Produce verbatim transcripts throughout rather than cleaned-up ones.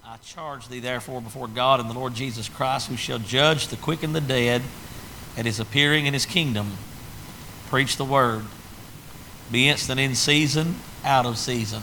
I charge thee therefore before God and the Lord Jesus Christ, who shall judge the quick and the dead at his appearing in his kingdom. Preach the word. Be instant in season, out of season.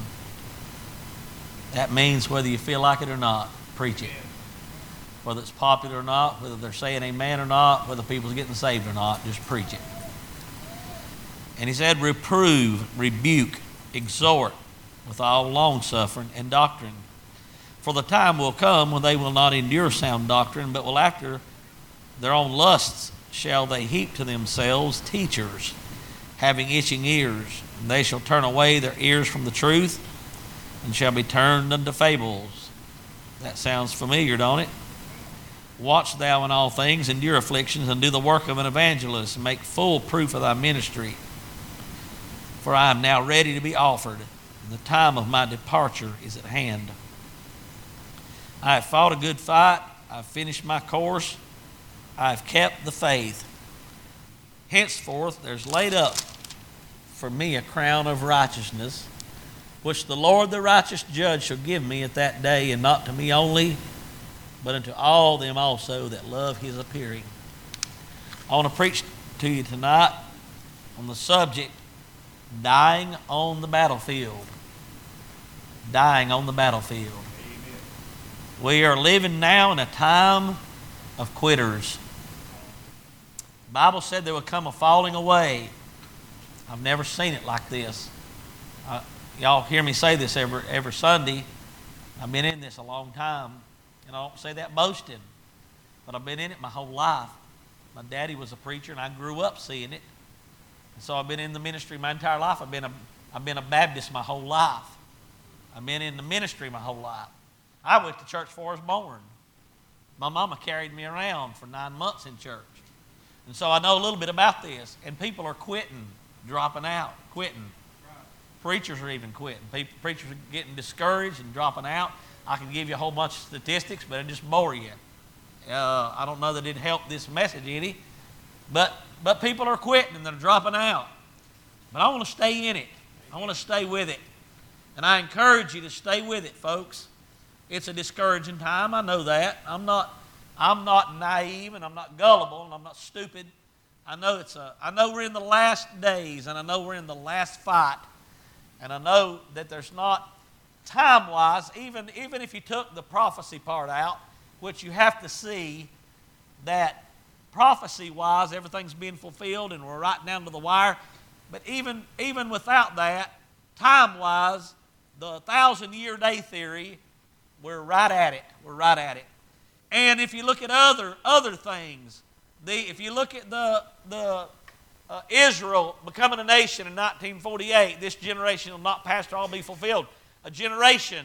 That means whether you feel like it or not, preach it. Whether it's popular or not, whether they're saying amen or not, whether people's getting saved or not, just preach it. And he said, reprove, rebuke, exhort with all longsuffering and doctrine. For the time will come when they will not endure sound doctrine, but will after their own lusts shall they heap to themselves teachers, having itching ears. And they shall turn away their ears from the truth, and shall be turned unto fables. That sounds familiar, don't it? Watch thou in all things, endure afflictions, and do the work of an evangelist, and make full proof of thy ministry. For I am now ready to be offered, and the time of my departure is at hand. I have fought a good fight. I have finished my course. I have kept the faith. Henceforth there's laid up for me a crown of righteousness, which the Lord the righteous judge shall give me at that day, and not to me only, but unto all them also that love his appearing. I want to preach to you tonight on the subject, dying on the battlefield. Dying on the battlefield. We are living now in a time of quitters. The Bible said there would come a falling away. I've never seen it like this. Uh, y'all hear me say this every, every Sunday. I've been in this a long time. And I don't say that boasting, but I've been in it my whole life. My daddy was a preacher, and I grew up seeing it. And so I've been in the ministry my entire life. I've been a, I've been a Baptist my whole life. I've been in the ministry my whole life. I went to church before I was born. My mama carried me around for nine months in church. And so I know a little bit about this. And people are quitting, dropping out, quitting. Preachers are even quitting. People, preachers are getting discouraged and dropping out. I can give you a whole bunch of statistics, but it'll just bore you. Uh, I don't know that it'd help this message any. But, but people are quitting and they're dropping out. But I want to stay in it. I want to stay with it. And I encourage you to stay with it, folks. It's a discouraging time. I know that. I'm not, I'm not naive, and I'm not gullible, and I'm not stupid. I know it's a. I know we're in the last days, and I know we're in the last fight, and I know that there's not time-wise. Even even if you took the prophecy part out, which you have to see that prophecy-wise everything's being fulfilled, and we're right down to the wire. But even even without that, time-wise, the thousand-year day theory. We're right at it. We're right at it. And if you look at other other things, the if you look at the the uh, Israel becoming a nation in nineteen forty-eight, this generation will not pass to all be fulfilled. A generation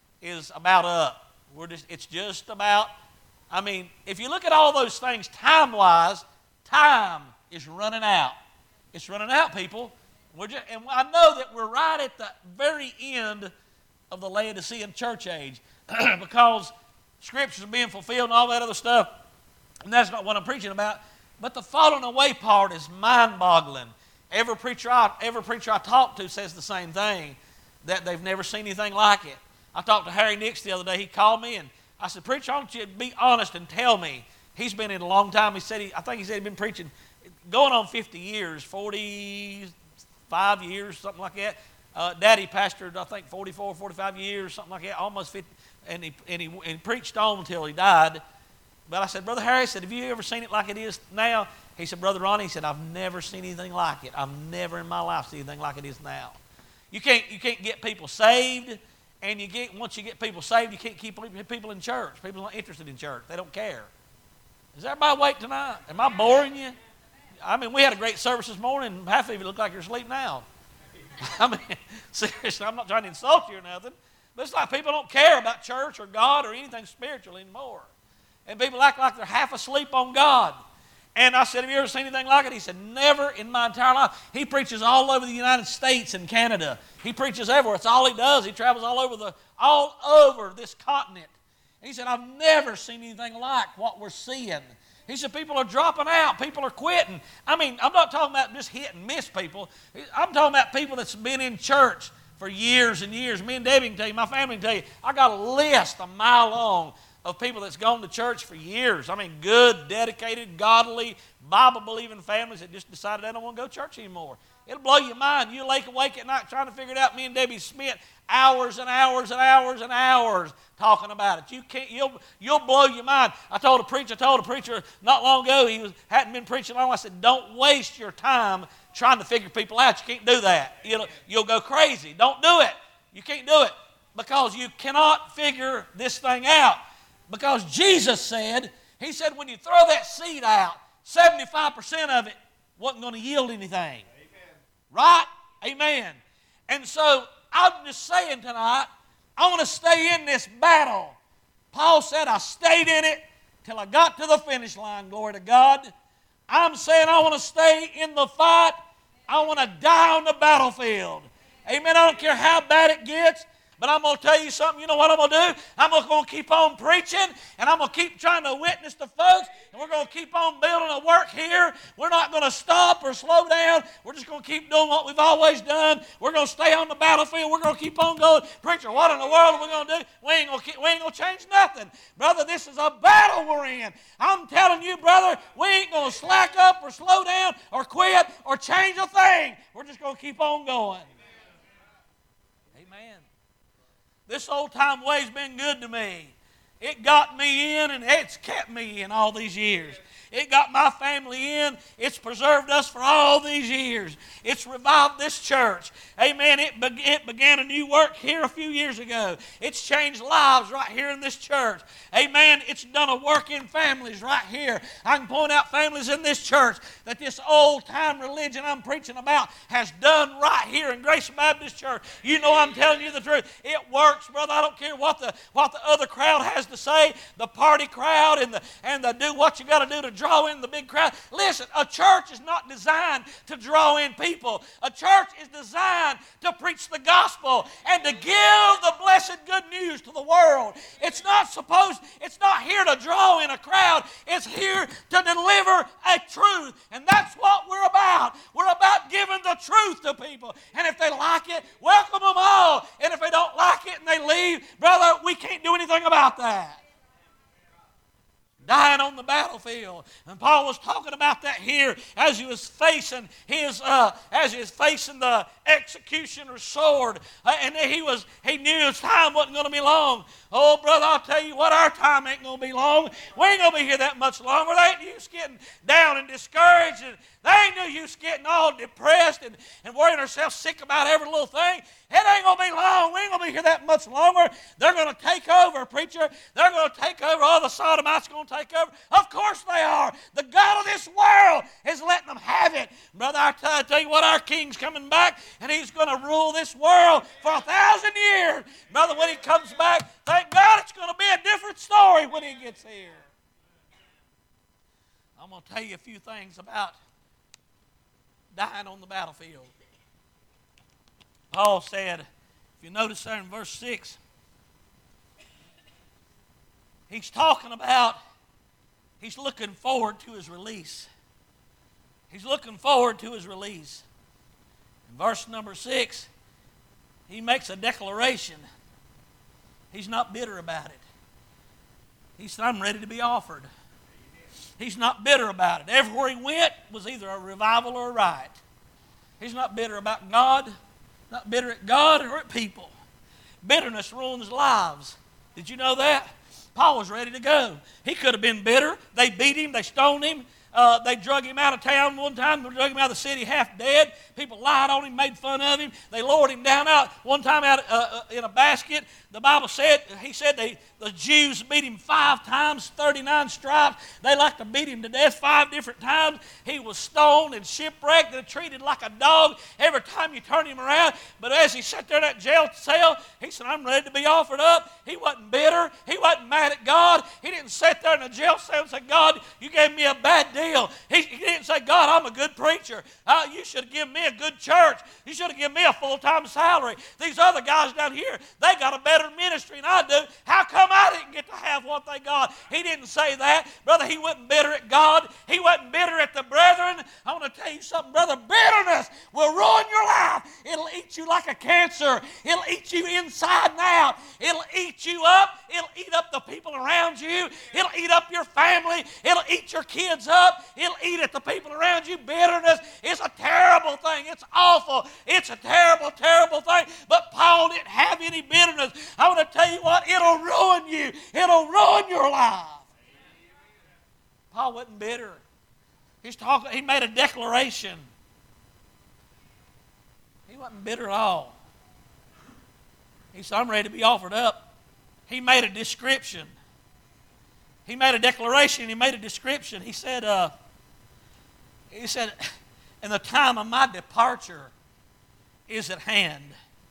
is about up. We're just it's just about. I mean, if you look at all those things time-wise, time is running out. It's running out, people. We're just, and I know that we're right at the very end of the Laodicean church age. Because Scriptures are being fulfilled and all that other stuff. And that's not what I'm preaching about. But the falling away part is mind-boggling. Every preacher I, every preacher I talk to says the same thing, that they've never seen anything like it. I talked to Harry Nix the other day. He called me and I said, preacher, why don't you be honest and tell me. He's been in a long time. He said, he, I think he said he'd been preaching going on fifty years, forty-five years, something like that. Uh, Daddy pastored, I think, forty-four, forty-five years, something like that, almost fifty. And he, and, he, and he preached on until he died. But I said, Brother Harry, I said, have you ever seen it like it is now? He said, Brother Ronnie, he said, I've never seen anything like it. I've never in my life seen anything like it is now. You can't, you can't get people saved, and you get once you get people saved, you can't keep people in church. People are not interested in church. They don't care. Is everybody awake tonight? Am I boring you? I mean, we had a great service this morning. Half of you look like you're asleep now. I mean, seriously, I'm not trying to insult you or nothing. But it's like people don't care about church or God or anything spiritual anymore. And people act like they're half asleep on God. And I said, have you ever seen anything like it? He said, never in my entire life. He preaches all over the United States and Canada. He preaches everywhere. It's all he does. He travels all over the all over this continent. And he said, I've never seen anything like what we're seeing. He said, people are dropping out. People are quitting. I mean, I'm not talking about just hit and miss people. I'm talking about people that's been in church for years and years. Me and Debbie can tell you, my family can tell you, I got a list a mile long of people that's gone to church for years. I mean, good, dedicated, godly, Bible-believing families that just decided they don't want to go to church anymore. It'll blow your mind. You lay awake at night trying to figure it out. Me and Debbie spent hours and hours and hours and hours talking about it. You can't. You'll you'll blow your mind. I told a preacher. I told a preacher not long ago. He was hadn't been preaching long. I said, "Don't waste your time trying to figure people out. You can't do that. You'll you'll go crazy. Don't do it. You can't do it because you cannot figure this thing out. Because Jesus said, He said, when you throw that seed out, seventy-five percent of it wasn't going to yield anything." Right? Amen. And so I'm just saying tonight, I want to stay in this battle. Paul said, I stayed in it till I got to the finish line, glory to God. I'm saying I want to stay in the fight. I want to die on the battlefield. Amen. I don't care how bad it gets. But I'm going to tell you something. You know what I'm going to do? I'm going to keep on preaching, and I'm going to keep trying to witness to folks, and we're going to keep on building a work here. We're not going to stop or slow down. We're just going to keep doing what we've always done. We're going to stay on the battlefield. We're going to keep on going. Preacher, what in the world are we going to do? We ain't going to, keep, we ain't going to change nothing. Brother, this is a battle we're in. I'm telling you, brother, we ain't going to slack up or slow down or quit or change a thing. We're just going to keep on going. Amen. This old-time way's been good to me. It got me in, and it's kept me in all these years. It got my family in. It's preserved us for all these years. It's revived this church. Amen. It, be- it began a new work here a few years ago. It's changed lives right here in this church. Amen. It's done a work in families right here. I can point out families in this church that this old-time religion I'm preaching about has done right here in Grace Baptist Church. You know I'm telling you the truth. It works, brother. I don't care what the what the other crowd has to say, the party crowd and the and the do what you got to do to draw in the big crowd. Listen, a church is not designed to draw in people. A church is designed to preach the gospel and to give the blessed good news to the world. It's not supposed, it's not here to draw in a crowd. It's here to deliver a truth. And that's what we're about. We're about giving the truth to people. And if they like it, welcome them all. And if they don't like it and they leave, brother, we can't do anything about that. Dying on the battlefield. And Paul was talking about that here as he was facing his, uh, as he was facing the executioner's sword. Uh, and he was, he knew his time wasn't going to be long. Oh, brother, I'll tell you what, our time ain't going to be long. We ain't going to be here that much longer. They ain't used getting down and discouraged, and they ain't no use getting all depressed and, and worrying ourselves sick about every little thing. It ain't going to be long. We ain't going to be here that much longer. They're going to take over, preacher. They're going to take over. All the Sodomites are going to take over. Of course they are. The God of this world is letting them have it. Brother, I tell, I tell you what, our King's coming back, and He's going to rule this world for a thousand years. Brother, when He comes back, thank God it's going to be a different story when He gets here. I'm going to tell you a few things about dying on the battlefield. Paul said, if you notice there in verse six, he's talking about, he's looking forward to his release. He's looking forward to his release. In verse number six, he makes a declaration. He's not bitter about it. He said, I'm ready to be offered. He's not bitter about it. Everywhere he went was either a revival or a riot. He's not bitter about God, not bitter at God or at people. Bitterness ruins lives. Did you know that? Paul was ready to go. He could have been bitter. They beat him. They stoned him. Uh, they drug him out of town one time. They drug him out of the city half dead. People lied on him, made fun of him. They lowered him down out one time out uh, uh, in a basket. The Bible said, he said they, the Jews beat him five times, thirty-nine stripes. They like to beat him to death five different times. He was stoned and shipwrecked and treated like a dog every time you turn him around. But as he sat there in that jail cell, he said, I'm ready to be offered up. He wasn't bitter. He wasn't mad at God. He didn't sit there in a jail cell and say, God, you gave me a bad deal. He, he didn't say, God, I'm a good preacher. Uh, you should have given me a good church. You should have given me a full-time salary. These other guys down here, they got a better ministry than I do. How come I didn't get to have what they got? He didn't say that. Brother, he wasn't bitter at God. He wasn't bitter at the brethren. I want to tell you something, brother. Bitterness will ruin your life. It'll eat you like a cancer. It'll eat you inside and out. It'll eat you up. It'll eat up the people around you. It'll eat up your family. It'll eat your kids up. It'll eat at the people around you. Bitterness is a terrible thing. It's awful. It's a terrible, terrible thing. But Paul didn't have any bitterness. I want to tell you what, it'll ruin you. It'll ruin your life. Paul wasn't bitter. He's talking, he made a declaration. He wasn't bitter at all. He said, I'm ready to be offered up. He made a description. He made a declaration. He made a description. He said, uh, he said, and the time of my departure is at hand.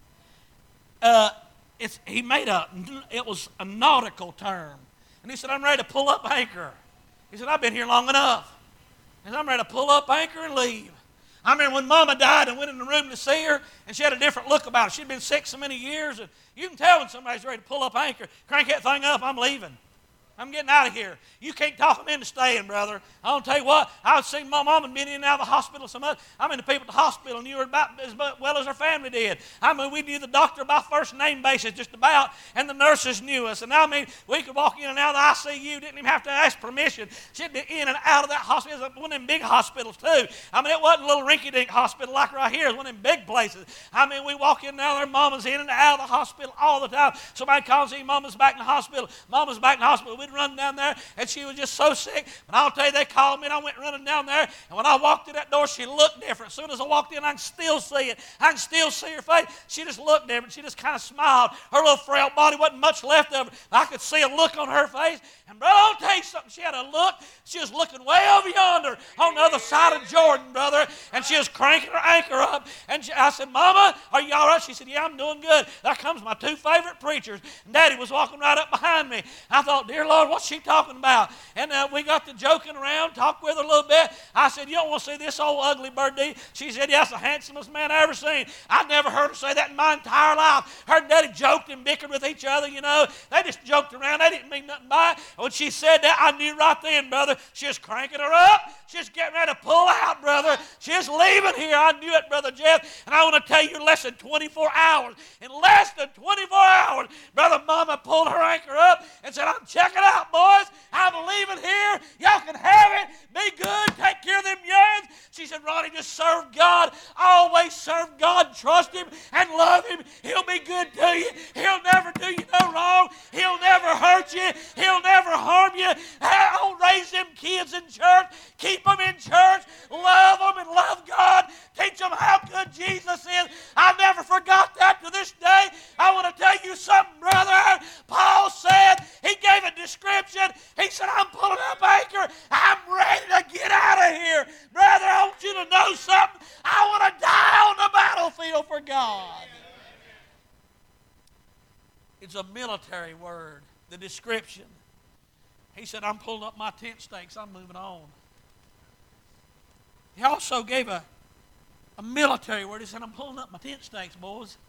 Uh, it's, he made a, it was a nautical term. And he said, I'm ready to pull up anchor. He said, I've been here long enough. He said, I'm ready to pull up anchor and leave. I remember when Mama died and went in the room to see her, and she had a different look about her. She'd been sick so many years, and you can tell when somebody's ready to pull up anchor. Crank that thing up, I'm leaving. I'm getting out of here. You can't talk them into staying, brother. I want to tell you what, I've seen my mom and been in and out of the hospital so much. I mean, the people at the hospital knew her about as well as her family did. I mean, we knew the doctor by first name basis just about, and the nurses knew us. And I mean, we could walk in and out of the I C U, didn't even have to ask permission. She'd be in and out of that hospital. It was one of them big hospitals, too. I mean, it wasn't a little rinky-dink hospital like right here. It was one of them big places. I mean, we walk in and out there, mama's in and out of the hospital all the time. Somebody calls in, mama's back in the hospital. Mama's back in the hospital. We'd run down there, and she was just so sick. But I'll tell you, they called me, and I went running down there, and when I walked through that door, she looked different. As soon as I walked in, I can still see it. I can still see her face. She just looked different. She just kind of smiled. Her little frail body wasn't much left of it. I could see a look on her face. And, brother, I'll tell you something. She had a look. She was looking way over yonder on the other side of Jordan, brother, and she was cranking her anchor up. And she, I said, Mama, are you all right? She said, yeah, I'm doing good. There comes my two favorite preachers. And Daddy was walking right up behind me. I thought, dear Lord, what's she talking about? And uh, we got to joking around, talked with her a little bit. I said, you don't want to see this old ugly bird, do you? She said, yeah, that's the handsomest man I ever seen. I never heard her say that in my entire life. Her and Daddy joked and bickered with each other, you know. They just joked around. They didn't mean nothing by it. And when she said that, I knew right then, brother, she was cranking her up. She was getting ready to pull out, brother. She was leaving here. I knew it, Brother Jeff. And I want to tell you, less than twenty-four hours, in less than twenty-four hours, Brother Mama pulled her anchor up and said, I'm checking out, boys. I'm leaving here. Y'all can have it. Be good. Take care of them youngins. She said, Ronnie, just serve God. Always serve God. Trust Him and love Him. He'll be good to you. He'll never do you no wrong. He'll never hurt you. He'll never harm you. I'll raise them kids in church. Keep them in church. Love them and love God. Teach them how good Jesus is. I never forgot that to this day. I want to tell you something, brother. Paul said, he gave a description. He said, I'm pulling up anchor. I'm ready to get out of here. Brother, I want you to know something. I want to die on the battlefield for God. It's a military word, the description. He said, I'm pulling up my tent stakes. I'm moving on. He also gave a, a military word. He said, I'm pulling up my tent stakes, boys.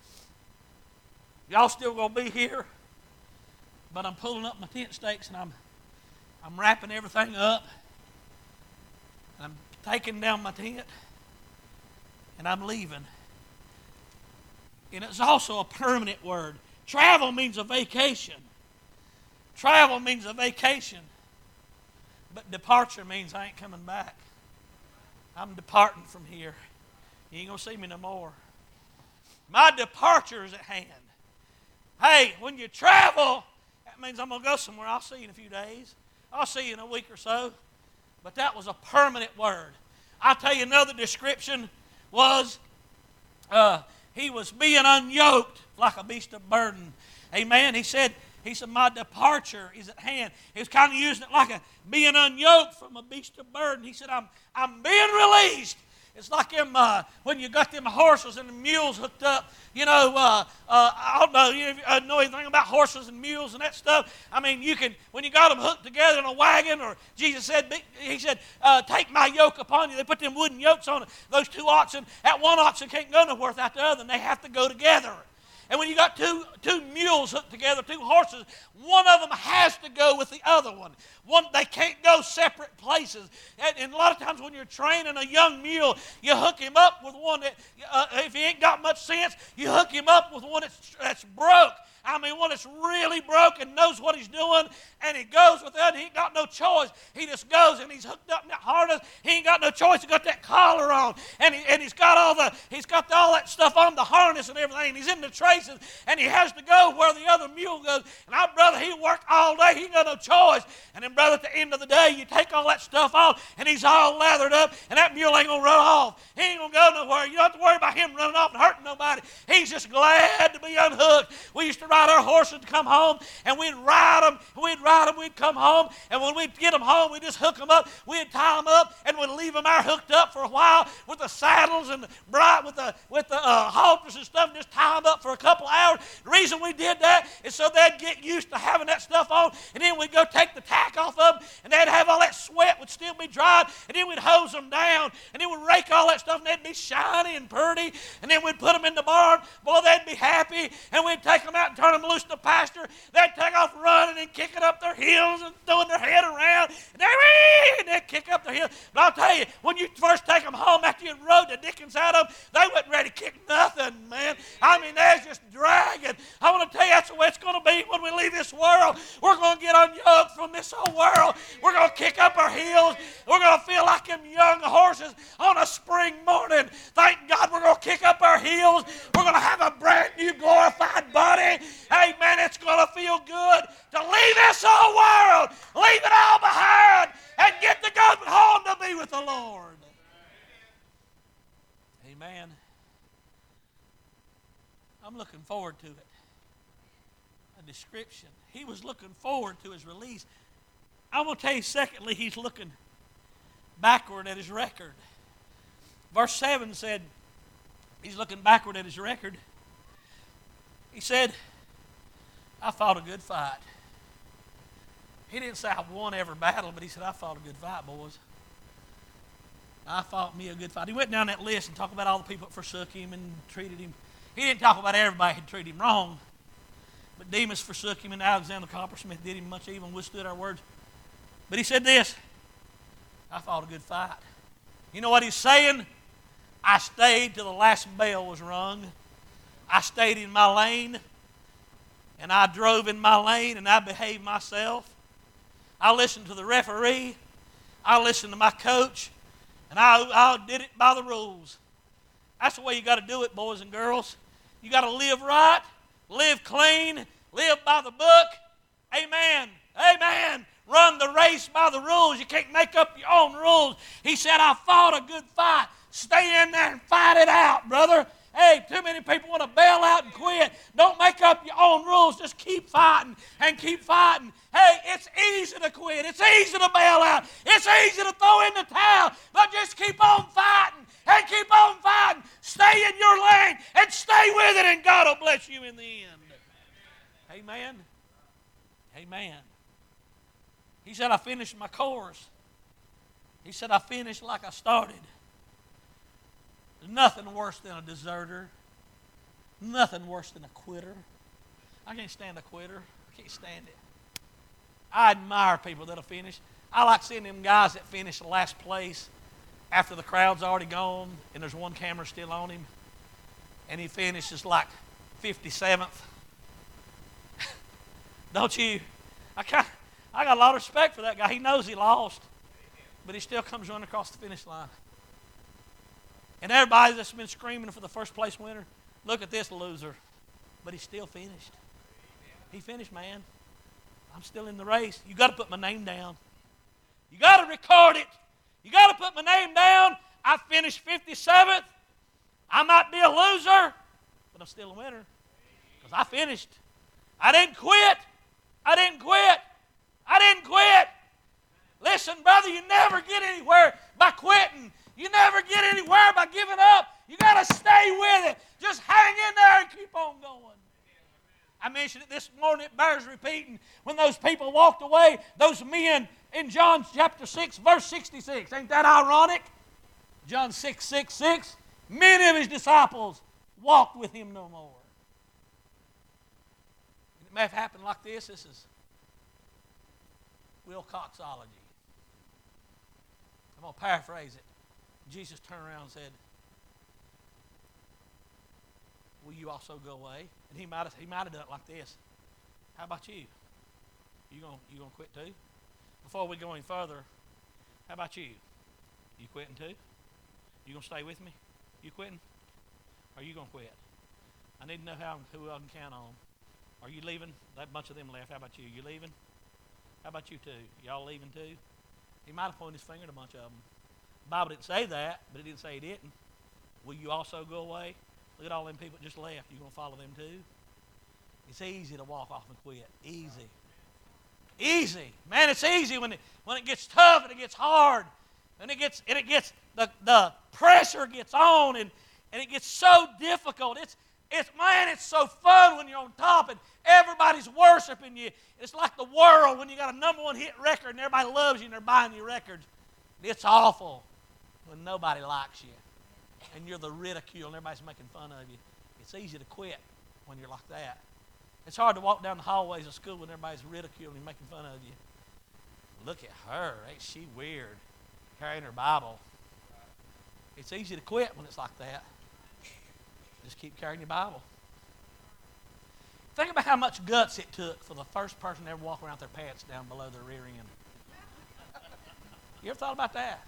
Y'all still going to be here, but I'm pulling up my tent stakes, and I'm, I'm wrapping everything up. And I'm taking down my tent, and I'm leaving. And it's also a permanent word. Travel means a vacation. Travel means a vacation. But departure means I ain't coming back. I'm departing from here. You ain't going to see me no more. My departure is at hand. Hey, when you travel, that means I'm going to go somewhere. I'll see you in a few days. I'll see you in a week or so. But that was a permanent word. I'll tell you another description was uh, he was being unyoked like a beast of burden. Amen. He said, he said, my departure is at hand. He was kind of using it like a being unyoked from a beast of burden. He said, I'm, I'm being released. It's like them, uh, when you got them horses and the mules hooked up. You know, uh, uh, I don't know, you know anything about horses and mules and that stuff. I mean, you can, when you got them hooked together in a wagon, or Jesus said, he said, uh, take my yoke upon you. They put them wooden yokes on it. Those two oxen, that one oxen can't go nowhere without the other, and they have to go together. And when you got two, two mules hooked together, two horses, one of them has to go with the other one. One, they can't go separate places. And, and a lot of times when you're training a young mule, you hook him up with one that, uh, if he ain't got much sense, you hook him up with one that's, that's broke. I mean, one that's really broken, knows what he's doing, and he goes with that, and he ain't got no choice. He just goes, and he's hooked up in that harness. He ain't got no choice. He got that collar on, and, he, and he's got all the he's got all that stuff on, the harness and everything, and he's in the traces, and he has to go where the other mule goes. And our brother, he worked all day. He ain't got no choice. And then, brother, at the end of the day, you take all that stuff off, and he's all lathered up, and that mule ain't going to run off. He ain't going to go nowhere. You don't have to worry about him running off and hurting nobody. He's just glad to be unhooked. We used to ride our horses to come home, and we'd ride them, we'd ride them, we'd come home, and when we'd get them home, we'd just hook them up, we'd tie them up, and we'd leave them there hooked up for a while with the saddles and the bright, with the with the uh, halters and stuff, and just tie them up for a couple of hours. The reason we did that is so they'd get used to having that stuff on, and then we'd go take the tack off of them, and they'd have all that sweat would still be dried, and then we'd hose them down, and then we'd rake all that stuff, and they'd be shiny and pretty, and then we'd put them in the barn. Boy, they'd be happy, and we'd take them out and turn them loose to pasture. They'd take off running and kicking up their heels and throwing their head around, and they'd, and they'd kick up their heels. But I'll tell you, when you first take them home after you rode the dickens out of them, they wasn't ready to kick nothing, man. I mean, they was just dragging. I want to tell you, that's the way it's going to be when we leave this world. We're going to get unyoked from this whole world. We're going to kick up our heels. We're going to feel like them young horses on a spring morning. Thank God we're going to kick up our heels. We're going to have a brand new glorified body. Amen. It's going to feel good to leave this whole world, leave it all behind, and get to go home to be with the Lord. Amen. I'm looking forward to it. A description. He was looking forward to his release. I want to tell you, secondly, he's looking backward at his record. Verse seven said, he's looking backward at his record. He said, I fought a good fight. He didn't say I won every battle, but he said, I fought a good fight, boys. I fought me a good fight. He went down that list and talked about all the people that forsook him and treated him. He didn't talk about everybody who treated him wrong. But Demas forsook him, and Alexander Coppersmith did him much evil and withstood our words. But he said this, I fought a good fight. You know what he's saying? I stayed till the last bell was rung. I stayed in my lane, and I drove in my lane, and I behaved myself. I listened to the referee. I listened to my coach, and I, I did it by the rules. That's the way you got to do it, boys and girls. You got to live right, live clean, live by the book. Amen. Amen. Run the race by the rules. You can't make up your own rules. He said, I fought a good fight. Stay in there and fight it out, brother. Hey, too many people want to bail out and quit. Don't make up your own rules. Just keep fighting and keep fighting. Hey, it's easy to quit. It's easy to bail out. It's easy to throw in the towel. But just keep on fighting and keep on fighting. Stay in your lane and stay with it, and God will bless you in the end. Amen. Amen. He said, I finished my course. He said, I finished like I started. There's nothing worse than a deserter. Nothing worse than a quitter. I can't stand a quitter. I can't stand it. I admire people that'll finish. I like seeing them guys that finish the last place after the crowd's already gone and there's one camera still on him. And he finishes like fifty-seventh. Don't you? I, kind of, I got a lot of respect for that guy. He knows he lost, but he still comes running across the finish line. And everybody that's been screaming for the first place winner, look at this loser. But he still finished. He finished, man. I'm still in the race. You got to put my name down. You got to record it. You got to put my name down. I finished fifty-seventh. I might be a loser, but I'm still a winner because I finished. I didn't quit. I didn't quit. I didn't quit. Listen, brother, you never get anywhere by quitting. You never get anywhere by giving up. You got to stay with it. Just hang in there and keep on going. I mentioned it this morning. It bears repeating. When those people walked away, those men in John chapter six, verse sixty-six. Ain't that ironic? John six, six, six. Many of his disciples walked with him no more. It may have happened like this. This is Wilcoxology. I'm going to paraphrase it. Jesus turned around and said, will you also go away? And he might have, he might have done it like this. How about you? You going you gonna quit too? Before we go any further, how about you? You quitting too? You going to stay with me? You quitting? Or are you going to quit? I need to know how who I can count on. Are you leaving? That bunch of them left. How about you? You leaving? How about you two? Y'all leaving too? He might have pointed his finger at a bunch of them. The Bible didn't say that, but it didn't say he didn't. Will you also go away? Look at all them people that just left. You going to follow them too? It's easy to walk off and quit. Easy. Easy. Man, it's easy when it, when it gets tough and it gets hard. And it gets, and it gets the, the pressure gets on and, and it gets so difficult. It's, it's, man, it's so fun when you're on top and everybody's worshiping you. It's like the world when you got a number one hit record and everybody loves you and they're buying you records. It's awful when nobody likes you and you're the ridicule and everybody's making fun of you. It's easy to quit when you're like that. It's hard to walk down the hallways of school when everybody's ridiculing and making fun of you. Look at her. Ain't she weird? Carrying her Bible. It's easy to quit when it's like that. Just keep carrying your Bible. Think about how much guts it took for the first person to ever walk around with their pants down below their rear end. You ever thought about that?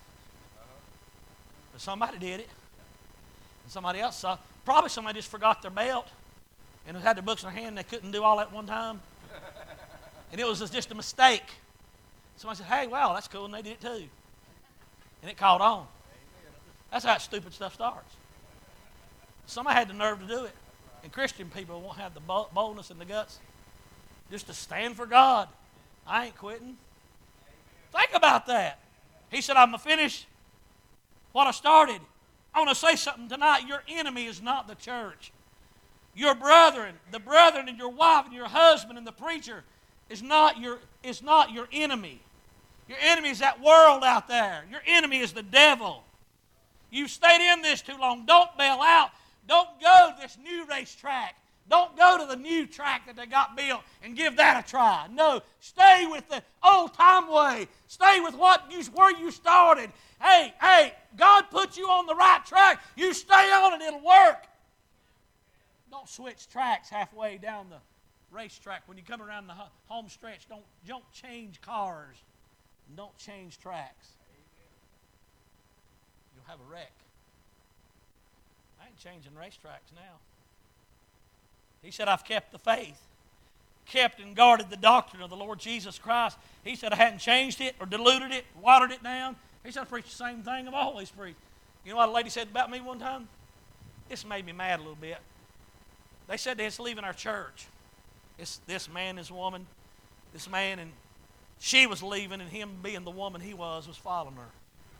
But somebody did it. And somebody else saw. Probably somebody just forgot their belt and had their books in their hand and they couldn't do all that at one time. And it was just a mistake. Somebody said, hey, wow, that's cool, and they did it too. And it caught on. That's how stupid stuff starts. Somebody had the nerve to do it. And Christian people won't have the boldness and the guts just to stand for God. I ain't quitting. Think about that. He said, I'm going to finish what I started. I want to say something tonight. Your enemy is not the church. Your brethren, the brethren and your wife and your husband and the preacher is not your, is not your enemy. Your enemy is that world out there. Your enemy is the devil. You've stayed in this too long. Don't bail out. Don't go to this new racetrack. Don't go to the new track that they got built and give that a try. No, stay with the old-time way. Stay with what you, where you started. Hey, hey, God put you on the right track. You stay on it, it'll work. Don't switch tracks halfway down the racetrack. When you come around the home stretch, don't, don't change cars. And don't change tracks. You'll have a wreck. I ain't changing racetracks now. He said, I've kept the faith, kept and guarded the doctrine of the Lord Jesus Christ. He said, I hadn't changed it or diluted it, watered it down. He said, I preach the same thing I've always preached. You know what a lady said about me one time? This made me mad a little bit. They said they was leaving our church. It's this man, this woman, this man, and she was leaving, and him being the woman he was, was following her.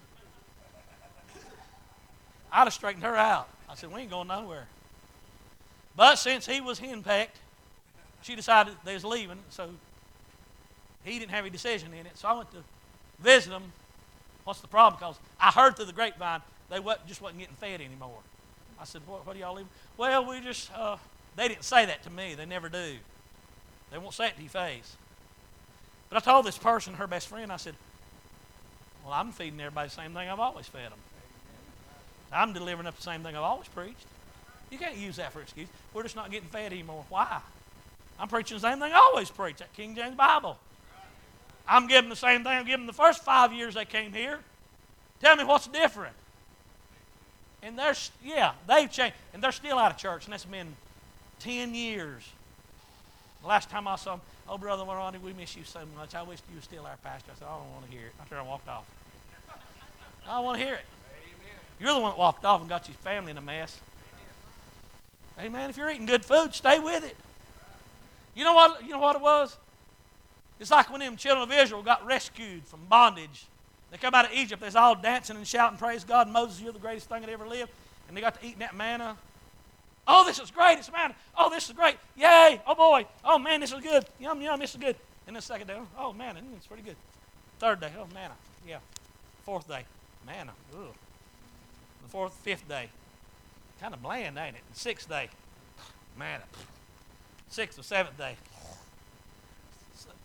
I'd have straightened her out. I said, we ain't going nowhere. But since he was henpecked, she decided they was leaving, so he didn't have any decision in it. So I went to visit them. What's the problem? Because I heard through the grapevine they wasn't, just wasn't getting fed anymore. I said, what, what are y'all leaving? Well, we just, uh, they didn't say that to me. They never do. They won't say it to your face. But I told this person, her best friend, I said, well, I'm feeding everybody the same thing I've always fed them. I'm delivering up the same thing I've always preached. You can't use that for excuse. We're just not getting fed anymore. Why? I'm preaching the same thing I always preach, that King James Bible. I'm giving the same thing I'm giving the first five years they came here. Tell me what's different. And they're, yeah, they've changed. And they're still out of church, and that's been ten years. The last time I saw them, oh, Brother Ronnie, we miss you so much. I wish you were still our pastor. I said, I don't want to hear it. I turned and walked off. I don't want to hear it. You're the one that walked off and got your family in a mess. Hey, man, if you're eating good food, stay with it. You know what, you know what it was? It's like when them children of Israel got rescued from bondage. They come out of Egypt. They was all dancing and shouting, praise God. Moses, you're the greatest thing that ever lived. And they got to eating that manna. Oh, this is great. It's manna. Oh, this is great. Yay. Oh, boy. Oh, man, this is good. Yum, yum, this is good. And the second day, oh, manna, it's pretty good. Third day, oh, manna. Yeah. Fourth day, manna. Ugh. The fourth, fifth day, kind of bland, ain't it? The sixth day, manna. Sixth or seventh day,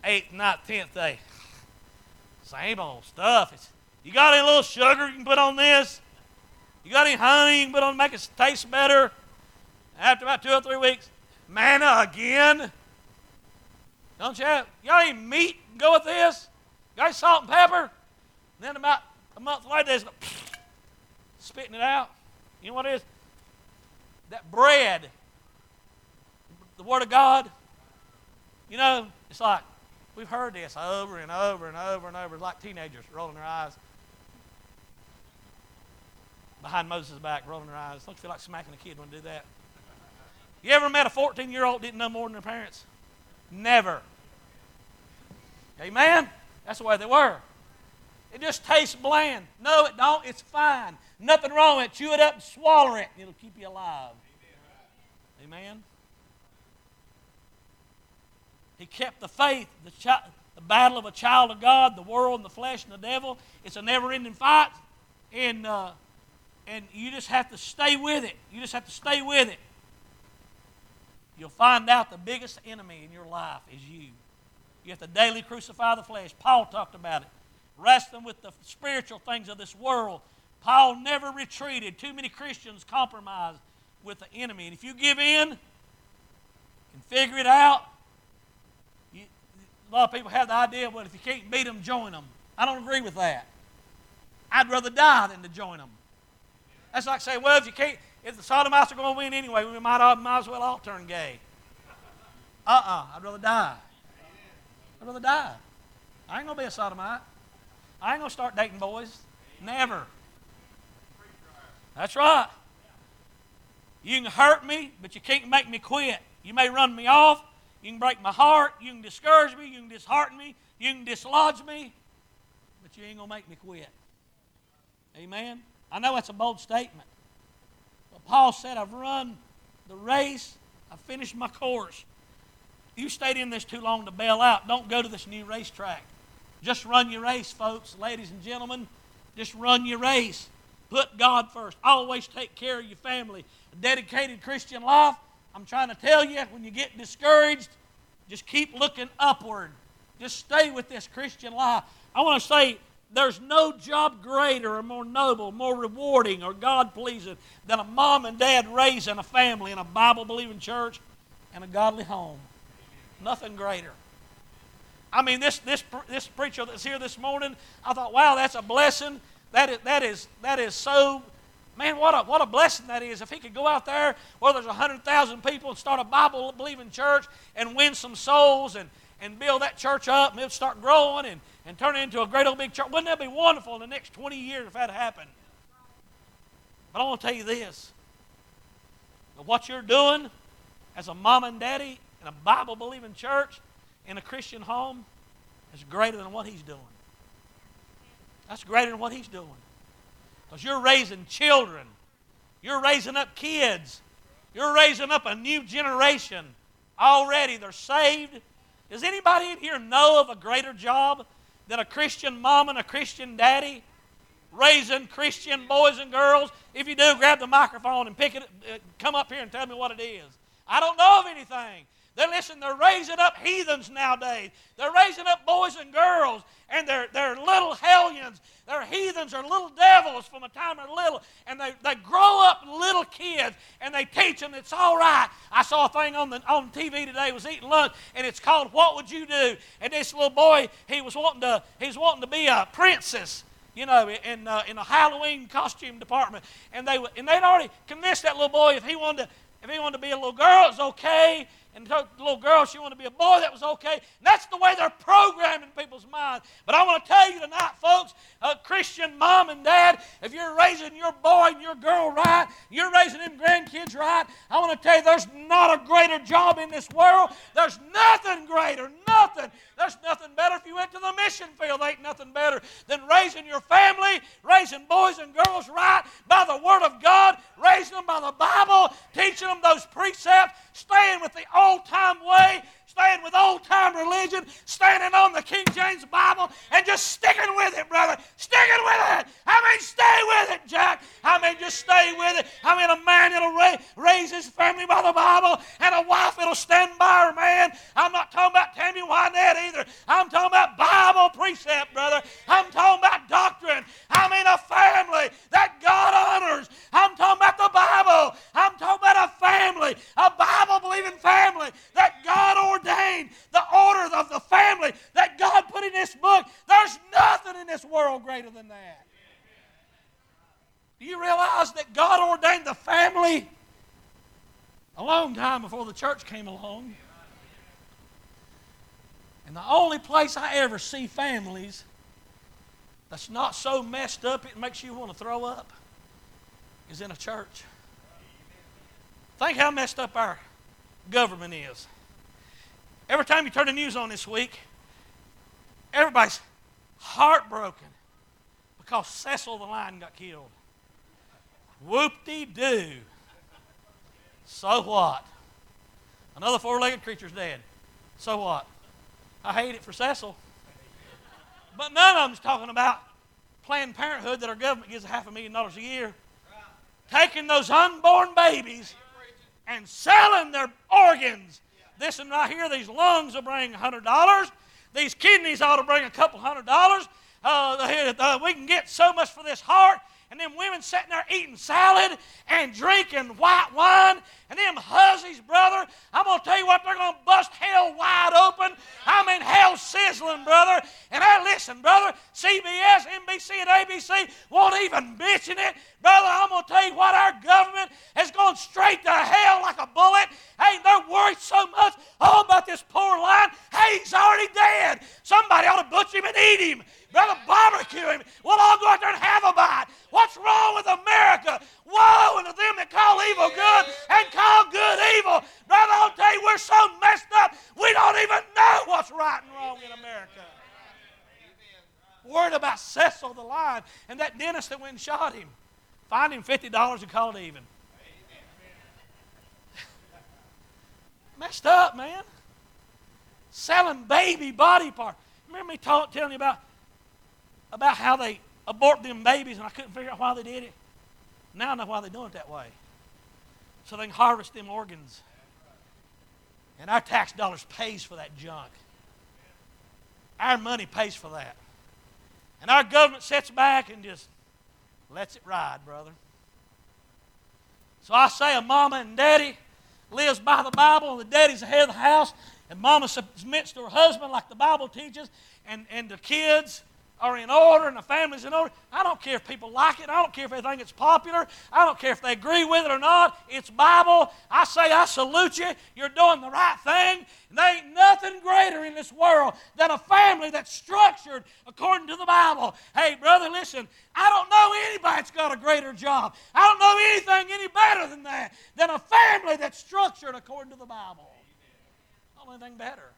eighth, ninth, tenth day. Same old stuff. It's, you got any little sugar you can put on this? You got any honey you can put on to make it taste better? After about two or three weeks, manna again. Don't you have, you got any meat you can go with this? You got any salt and pepper? And then about a month later, there's spitting it out. You know what it is? That bread, the Word of God, you know, it's like, we've heard this over and over and over and over. It's like teenagers rolling their eyes. Behind Moses' back, rolling their eyes. Don't you feel like smacking a kid when you do that? You ever met a fourteen-year-old that didn't know more than their parents? Never. Amen? That's the way they were. It just tastes bland. No, it don't. It's fine. Nothing wrong with it. Chew it up and swallow it. It'll keep you alive. Amen? He kept the faith, the, chi- the battle of a child of God, the world and the flesh and the devil. It's a never-ending fight, and uh, and you just have to stay with it. You just have to stay with it. You'll find out the biggest enemy in your life is you. You have to daily crucify the flesh. Paul talked about it. Wrestling with the spiritual things of this world. Paul never retreated. Too many Christians compromise with the enemy. And if you give in and figure it out, you, a lot of people have the idea, well, if you can't beat them, join them. I don't agree with that. I'd rather die than to join them. That's like saying, well, if you can't, if the sodomites are going to win anyway, we might, all, might as well all turn gay. Uh-uh, I'd rather die. I'd rather die. I ain't going to be a sodomite. I ain't going to start dating boys. Never. That's right. You can hurt me, but you can't make me quit. You may run me off. You can break my heart. You can discourage me. You can dishearten me. You can dislodge me. But you ain't going to make me quit. Amen? I know that's a bold statement. But Paul said, I've run the race. I've finished my course. You stayed in this too long to bail out. Don't go to this new racetrack. Just run your race, folks, ladies and gentlemen. Just run your race. Put God first. Always take care of your family. A dedicated Christian life, I'm trying to tell you, when you get discouraged, just keep looking upward. Just stay with this Christian life. I want to say there's no job greater or more noble, more rewarding or God-pleasing than a mom and dad raising a family in a Bible-believing church and a godly home. Nothing greater. I mean, this, this, this preacher that's here this morning, I thought, wow, that's a blessing. That is, that is, that is so, man, what a, what a blessing that is. If he could go out there where there's one hundred thousand people and start a Bible-believing church and win some souls and, and build that church up and it would start growing and, and turn it into a great old big church. Wouldn't that be wonderful in the next twenty years if that happened? But I want to tell you this. What you're doing as a mom and daddy in a Bible-believing church in a Christian home is greater than what he's doing. That's greater than what he's doing. Because you're raising children. You're raising up kids. You're raising up a new generation. Already they're saved. Does anybody in here know of a greater job than a Christian mom and a Christian daddy raising Christian boys and girls? If you do, grab the microphone and pick it. Uh, come up here and tell me what it is. I don't know of anything. Then listen, they're raising up heathens nowadays. They're raising up boys and girls, and they're, they're little hellions. They're heathens or little devils from the time they're little, and they, they grow up little kids, and they teach them it's all right. I saw a thing on the on T V today, was eating lunch, and it's called What Would You Do? And this little boy, he was wanting to, he was wanting to be a princess, you know, in, uh, in a Halloween costume department. And, they, and they'd already convinced that little boy if he wanted to, if he wanted to be a little girl, it was okay. And the little girl, she wanted to be a boy, that was okay. And that's the way they're programming people's minds. But I want to tell you tonight, folks, a Christian mom and dad, if you're raising your boy and your girl right, you're raising them grandkids right, I want to tell you there's not a greater job in this world. There's nothing greater, nothing. There's nothing better. If you went to the mission field, there ain't nothing better than raising your family, raising boys and girls right by the Word of God, raising them by the Bible, teaching them those precepts, staying with the old-time way, staying with old-time religion, standing on the King James Bible, and just sticking with it, brother. Sticking with it. I mean, stay with it, Jack. I mean, just stay with it. I mean, a man that'll ra- raise his family by the Bible, and a wife that'll stand by her man. I'm not talking about Tammy Wynette either. I'm talking about Bible precept, brother. I'm talking about doctrine. I mean, a family that God honors. I'm talking about the Bible. I'm talking about a family, a Bible-believing family that God ordained, the order of the family that God put in this book. There's nothing in this world greater than that. Do you realize that God ordained the family a long time before the church came along? And the only place I ever see families that's not so messed up it makes you want to throw up is in a church. Think how messed up our government is. Every time you turn the news on this week, everybody's heartbroken because Cecil the lion got killed. Whoop-de-doo. So what? Another four-legged creature's dead. So what? I hate it for Cecil. But none of them's talking about Planned Parenthood that our government gives a half a million dollars a year. Taking those unborn babies and selling their organs. This one right here, these lungs will bring one hundred dollars. These kidneys ought to bring a couple hundred dollars. Uh, uh, we can get so much for this heart. And them women sitting there eating salad and drinking white wine. And them hussies, brother, I'm going to tell you what, they're going to bust hell wide open. I mean, hell sizzling, brother. And I listen, brother, C B S, N B C, and A B C won't even mention it. Brother, I'm going to tell you what, our government has gone straight to hell like a bullet. Hey, they're worried so much all about this poor lion. Hey, he's already dead. Somebody ought to butcher him and eat him. Brother, barbecue him. We'll all go out there and have a bite. What's wrong with America? Woe unto them that call evil good and call good evil. Brother, I'll tell you, we're so messed up, we don't even know what's right and wrong in America. Worried about Cecil the lion and that dentist that went and shot him. Fined him fifty dollars and called it even. Messed up, man. Selling baby body parts. Remember me talk, telling you about, about how they abort them babies and I couldn't figure out why they did it? Now I know why they're doing it that way. So they can harvest them organs. And our tax dollars pays for that junk. Our money pays for that. And our government sits back and just lets it ride, brother. So I say a mama and daddy lives by the Bible, and the daddy's the head of the house, and mama submits to her husband like the Bible teaches, and, and the kids are in order, and the family's in order. I don't care if people like it. I don't care if they think it's popular. I don't care if they agree with it or not. It's Bible. I say I salute you. You're doing the right thing. And there ain't nothing greater in this world than a family that's structured according to the Bible. Hey, brother, listen. I don't know anybody that's got a greater job. I don't know anything any better than that, than a family that's structured according to the Bible. I don't know anything better.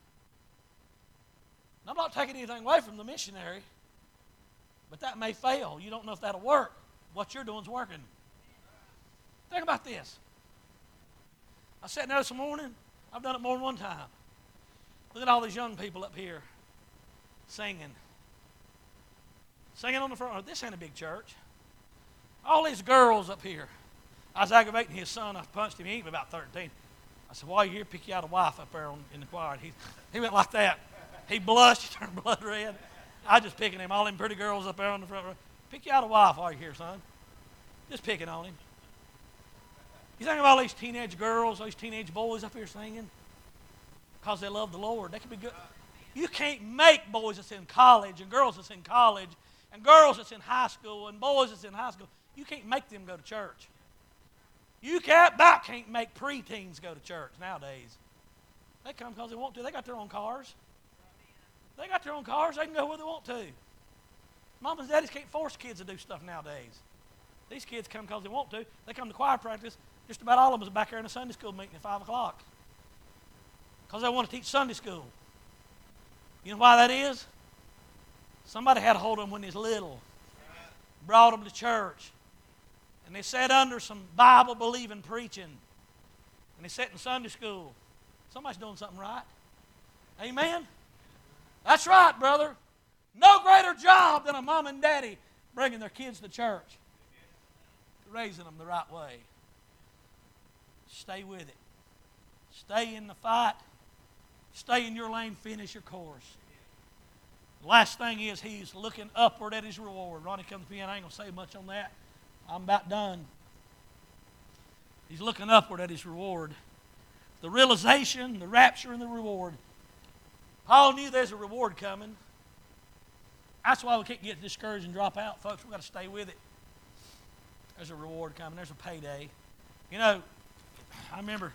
I'm not taking anything away from the missionary, but that may fail. You don't know if that'll work. What you're doing is working. Think about this. I sat there this morning. I've done it more than one time. Look at all these young people up here singing. Singing on the front row. This ain't a big church. All these girls up here. I was aggravating his son. I punched him. He ain't about thirteen. I said, while you're here, pick you out a wife up there on, in the choir. He, he went like that. He blushed, he turned blood red. I just picking him, all them pretty girls up there on the front row. Pick you out a wife while you're here, son. Just picking on him. You think of all these teenage girls, these teenage boys up here singing because they love the Lord. They can be good. You can't make boys that's in college and girls that's in college and girls that's in high school and boys that's in high school. You can't make them go to church. You can't, about can't make preteens go to church nowadays. They come because they want to. They got their own cars. They got their own cars. They can go where they want to. Moms and daddies can't force kids to do stuff nowadays. These kids come because they want to. They come to choir practice. Just about all of them is back there in a Sunday school meeting at five o'clock because they want to teach Sunday school. You know why that is? Somebody had a hold of them when they was little, brought them to church, and they sat under some Bible-believing preaching, and they sat in Sunday school. Somebody's doing something right. Amen? That's right, brother. No greater job than a mom and daddy bringing their kids to church, raising them the right way. Stay with it. Stay in the fight. Stay in your lane. Finish your course. The last thing is he's looking upward at his reward. Ronnie comes to me, and I ain't going to say much on that. I'm about done. He's looking upward at his reward. The realization, the rapture, and the reward. Paul knew there's a reward coming. That's why we can't get discouraged and drop out, folks. We've got to stay with it. There's a reward coming. There's a payday. You know, I remember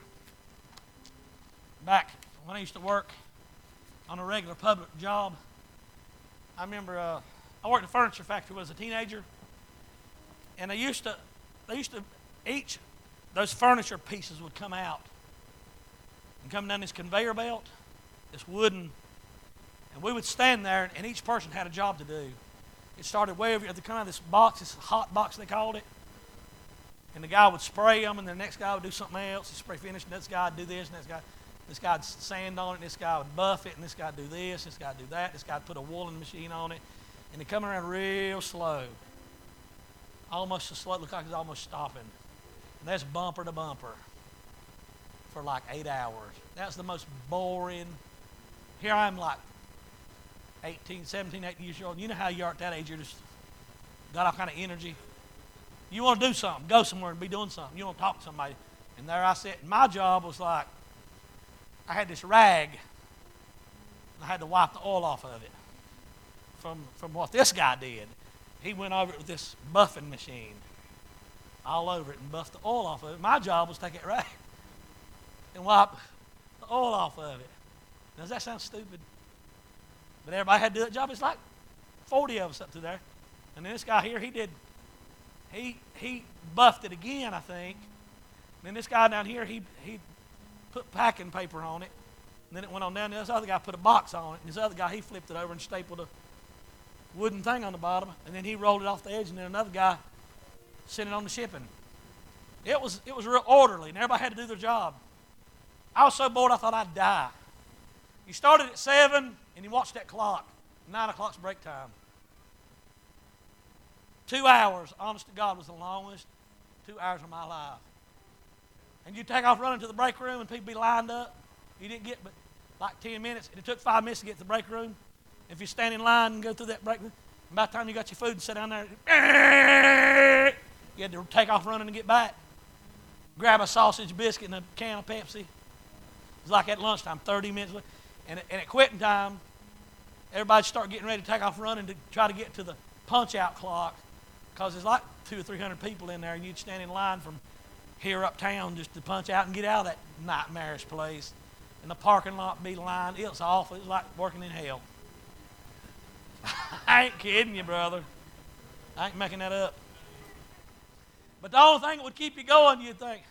back when I used to work on a regular public job, I remember uh, I worked in a furniture factory when I was a teenager, and they used to, they used to, each, those furniture pieces would come out and come down this conveyor belt, this wooden, and we would stand there, and each person had a job to do. It started way over, they come out of this box, this hot box they called it, and the guy would spray them, and the next guy would do something else. He'd spray finish, and this guy would do this, and this guy, this guy would sand on it, and this guy would buff it, and this guy would do this, this guy would do that, this guy would put a woolen machine on it, and they're coming around real slow. Almost so slow, it looked like it was almost stopping. And that's bumper to bumper for like eight hours. That's the most boring. Here I am like eighteen, seventeen, eighteen years old. You know how you are at that age, you're just got all kind of energy. You want to do something, go somewhere and be doing something. You want to talk to somebody. And there I sat. My job was like, I had this rag. I had to wipe the oil off of it from, from what this guy did. He went over it with this buffing machine all over it and buffed the oil off of it. My job was to take that rag and wipe the oil off of it. Does that sound stupid? But everybody had to do that job. It's like forty of us up through there. And then this guy here, he did, he he buffed it again, I think. And then this guy down here, he he put packing paper on it. And then it went on down. This other guy put a box on it. And this other guy, he flipped it over and stapled a wooden thing on the bottom. And then he rolled it off the edge. And then another guy sent it on the shipping. It was, it was real orderly. And everybody had to do their job. I was so bored I thought I'd die. You started at seven and you watched that clock. Nine o'clock's break time. Two hours, honest to God, was the longest two hours of my life. And you take off running to the break room and people be lined up. You didn't get but like ten minutes. And it took five minutes to get to the break room. If you stand in line and go through that break room, and by the time you got your food and sit down there, you had to take off running and get back. Grab a sausage biscuit and a can of Pepsi. It was like at lunchtime, thirty minutes. And, and at quitting time, everybody start getting ready to take off running to try to get to the punch-out clock, because there's like two or three hundred people in there, and you'd stand in line from here uptown just to punch out and get out of that nightmarish place. And the parking lot be lined. It was awful. It was like working in hell. I ain't kidding you, brother. I ain't making that up. But the only thing that would keep you going, you'd think,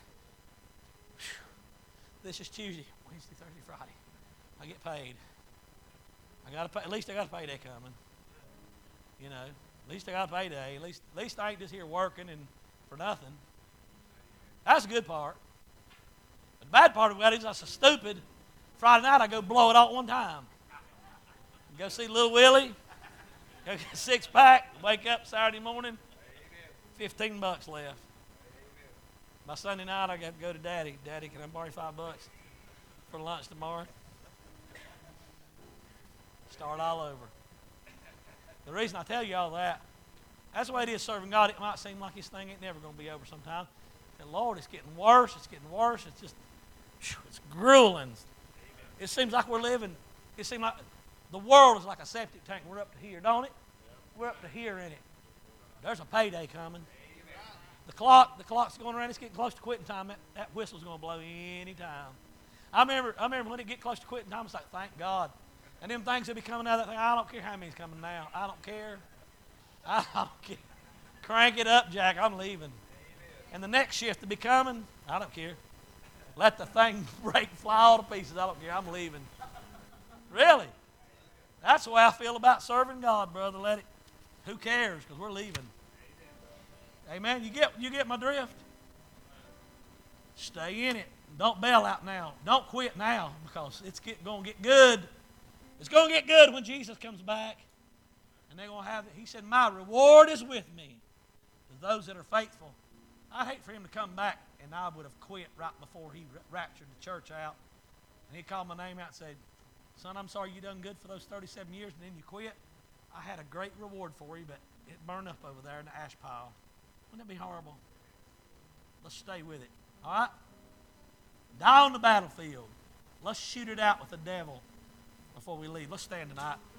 this is Tuesday, Wednesday, Thursday, Friday. I get paid. I got to pay. At least I got a payday coming. You know, at least I got a payday. At least, at least I ain't just here working and for nothing. That's the good part. The bad part about it is I'm so stupid. Friday night I go blow it all at one time. Go see Little Willie. Go get a six pack. Wake up Saturday morning. Fifteen bucks left. By Sunday night I got to go to Daddy. Daddy, can I borrow you five bucks for lunch tomorrow? Start all over. The reason I tell you all that, that's the way it is serving God. It might seem like this thing ain't never going to be over sometime. And Lord, it's getting worse. It's getting worse. It's just, it's grueling. It seems like we're living, it seems like the world is like a septic tank. We're up to here, don't it? We're up to here in it. There's a payday coming. The clock, the clock's going around. It's getting close to quitting time. That, that whistle's going to blow any time. I remember, I remember when it get close to quitting time, it's like, thank God. And them things will be coming out of that thing. I don't care how many's coming now. I don't care. I don't care. Crank it up, Jack. I'm leaving. And the next shift to be coming, I don't care. Let the thing break, fly all to pieces. I don't care. I'm leaving. Really? That's the way I feel about serving God, brother. Let it. Who cares? Because we're leaving. Amen. You get you get my drift? Stay in it. Don't bail out now. Don't quit now, because it's get, going to get good It's going to get good when Jesus comes back. And they're going to have it. He said, my reward is with me to those that are faithful. I'd hate for him to come back and I would have quit right before he raptured the church out. And he called my name out and said, son, I'm sorry you done good for those thirty-seven years and then you quit. I had a great reward for you, but it burned up over there in the ash pile. Wouldn't that be horrible? Let's stay with it. All right? Die on the battlefield. Let's shoot it out with the devil before we leave. Let's stand tonight.